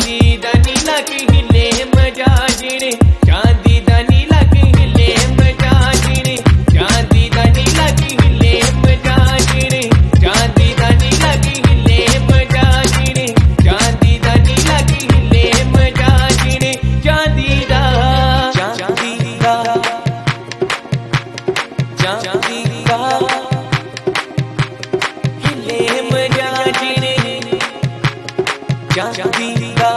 चांदी दा नीला के हिले मजा जीने, चांदी दा नीला के हिले मजा जीने, चांदी दा नीला के हिले मजा जीने, चांदी दा नीला के हिले मजा जीने, चांदी दा नीला के हिले मजा जीने, चांदी दा चांदी दा चांदी दा हिले मजा जीने, चांदी दा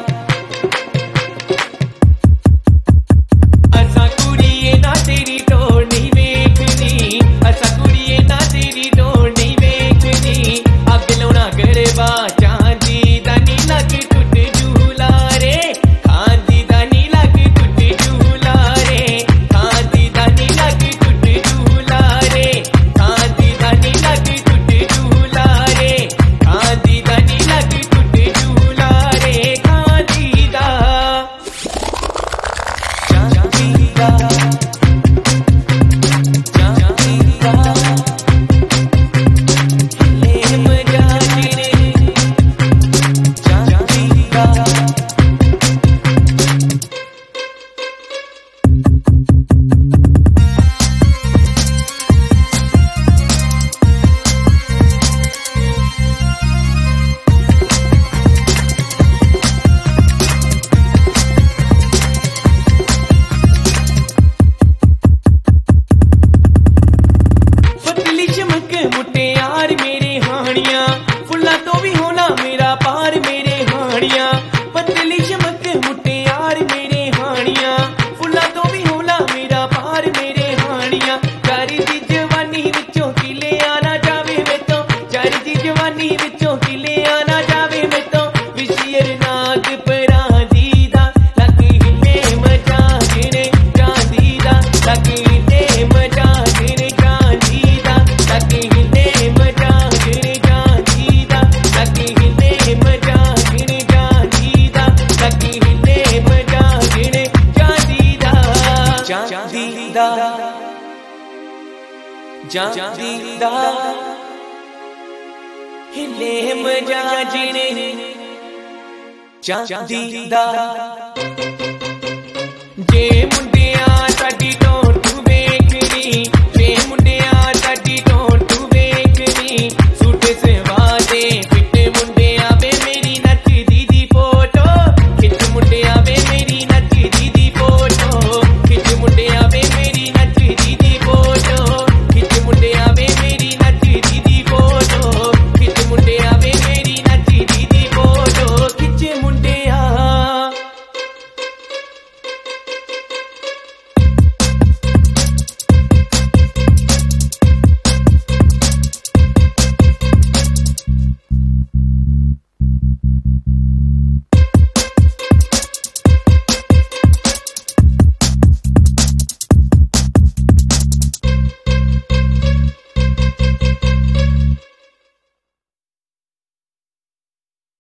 असा कुड़िए ना तेरी तोड़ नहीं वेखनी, असा कुड़िए ना तेरी तोड़ नहीं वेखनी, अग लौना गरबा चांदी दा नीला के टुट झूला रे, चांदी दा नीला के टुट झूला रे, चांदी दा नीला के टुट झूला रे, चांदी दा नीला के टुट झूला रे, चांदी दा नीला के टुट झूला रे, चांदी दा चांदी दा चांदी दा हिले मजा जीने, चांदी दा पतली चमक मुटियार मेरे हानिया, फुल्ला तो भी होना मेरा पार मेरे हानिया, पतली चमक मुटियार मेरे हानिया, फुल्ला तो भी होना मेरा पार मेरे हानिया, चारी दी जवानी विचों किले आना जावे मेतों, चारी दी जवानी विचों किले आना जावे मेतों, विशियर नाग परांदी दा लग हिले मजा जीने, चांदी दा लग हिले मजा जीने, चांदी दा लग हिले मजा जीने, चांदी दा लग हिले मजा जीने, चांदी दा लग हिले मजा जीने, चांदी दा चांदी दा चांदी दा हिले मजा जीने, चांदी दा जे